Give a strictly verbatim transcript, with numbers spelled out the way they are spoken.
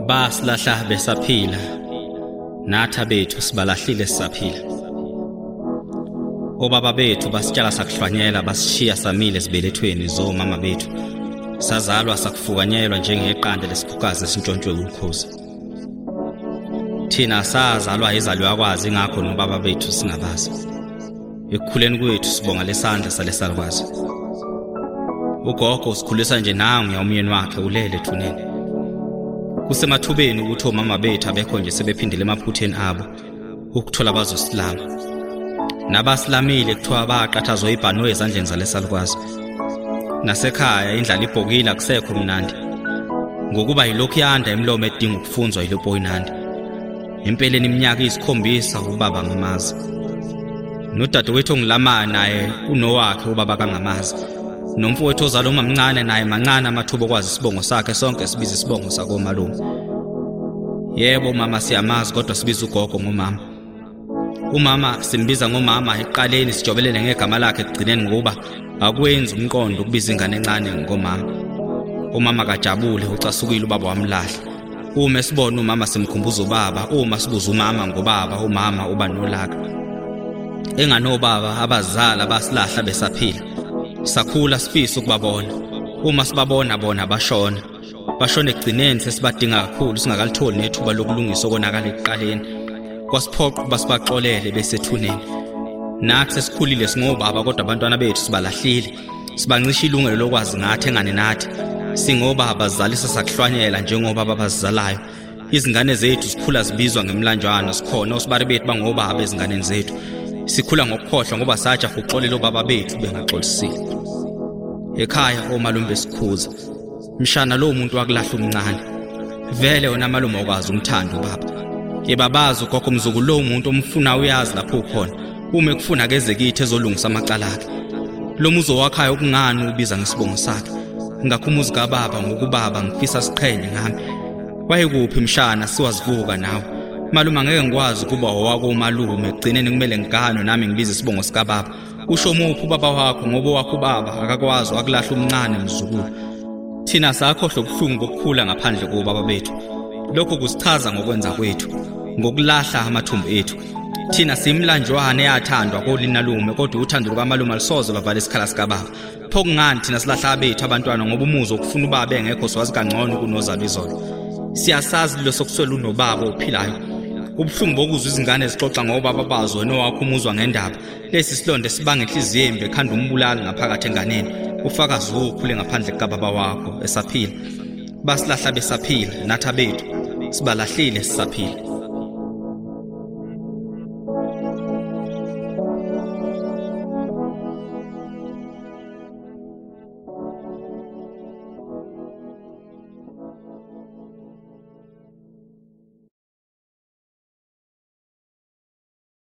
basilahla besaphila nathi bethu sibalahlile sisaphila. Obaba bethu basitshala sakuhlwanyela basishiya samile sibelethweni zo mama bethu. Sazalwa sakufukanyelwa njengeqanda lesikhukazi esintshontshwe ukhozi. Thina sazalwa izalwa yakwazi ingakho nobaba bethu singabazi. Ekukhuleni kwethu sibonga lesandla salesalukwazi. Ugogo usikhulisa nje nangu umyeni wakhe ulele thunene. Kusemathubeni ukuthi omama bethu abekho nje sebephindile emaphutheni abo ukuthola abazosilama. Nabasilamile kuthiwa baqathazwa ibhano ezandleni zalesalukwazi. Nasekhaya indlala ibhokile akusekho mnandi. Ngokuba yilokhu yanda emlomo edinga ukufunzwa yilopo inandi. Empeleni iminyaka isikhombisa ubaba ngamazi. Nodadewethu ongilamana naye unowakhe ubaba kangamazi. Nomfowethu ozalo umamncane naye mancane amathuba okwazi isibongo sakhe sonke sibiza isibongo sakomalume. Yebo mama siyamazi kodwa sibiza ugogo ngomama. Umama simbiza ngomama eqaleni sijobelele ngegama lakhe ekugcineni ngoba akwenzi umqondo ukubiza ingane encane ngomama. Umama kajabule ucasukile ubaba wamlahla. Uma sibona umama simkhumbuza ubaba, uma sibuza umama ngobaba umama uba nolaka. Enganobaba abazala basilahla besaphila. Sakhula sifisa ukubabona. Uma sibabona bona bashona. Bashona ekugcineni sesibadinga kakhulu singakalitholi nethuba lokulungisa okonakala ekuqaleni. Kwasiphoqa ukuba sibaxolele besethuneni. Nathi sesikhulile singobaba kodwa abantwana bethu sibalahlile. Sibancisha ilungelo lokwazi ngathi engane nathi. Singobaba bazalisa sakuhlwanyela njengobaba abazizalayo. Izingane zethu sikhula zibizwa ngemlanjwana sikhona osibari bethu bangobaba ezinganeni zethu. Sikhula ngokukhohlwa ngoba saja ukuxolela obaba bethu bengaxolisile. Ekhaya omalume besikhuza. Mshana lo muntu wakulahla umncane. Vele wona malume okwazi umthando baba. Yebabazi ugogo umzukulu lo muntu omfuna uyazi lapho ukhona. Uma ekufuna keze kithi ezolungisa amacala akhe. Lo muzo wakhaya okungani ubiza ngesibongo sakhe. Ngakhumuzi kababa ngokubaba ngifisa siqhenye ngami. Wayekuphi mshana siwazivuka nawe. Malume angeke ngikwazi kuba owako umalume egcineni kumele ngigano nami ngibize isibongo sika baba. Usho muphi ubaba wakho ngoba wakho baba akakwazi akulahla umncane mzukulu. Thina sakhohlwa kuhlungu kokukhula ngaphandle kobaba bethu. Lokho kusichaza ngokwenza kwethu, ngokulahla amathumbu ethu. Thina simlanjwane eyathandwa kolinalume kodwa uthando lukaMalume alisoze lavala isikhala sika baba. Pho kungani thina silahla bethu abantwana ngoba umuzo okufuna ubaba engekho siwazi kangcono kunozalo izolo. Siyasazi lo sokuswela unobaba ophilayo. Kubhlungu bokuzwa izingane zixoxa ngobaba bazo nowakho umuzwa ngendaba. Lesi silonde sibanga inhliziyo embi ekhanda umbulali ngaphakathi enganeni. Ufakazi ukhule ngaphandle kababa wakho esaphila. Basilahla besaphila nathi bethu sibalahlile sisaphila.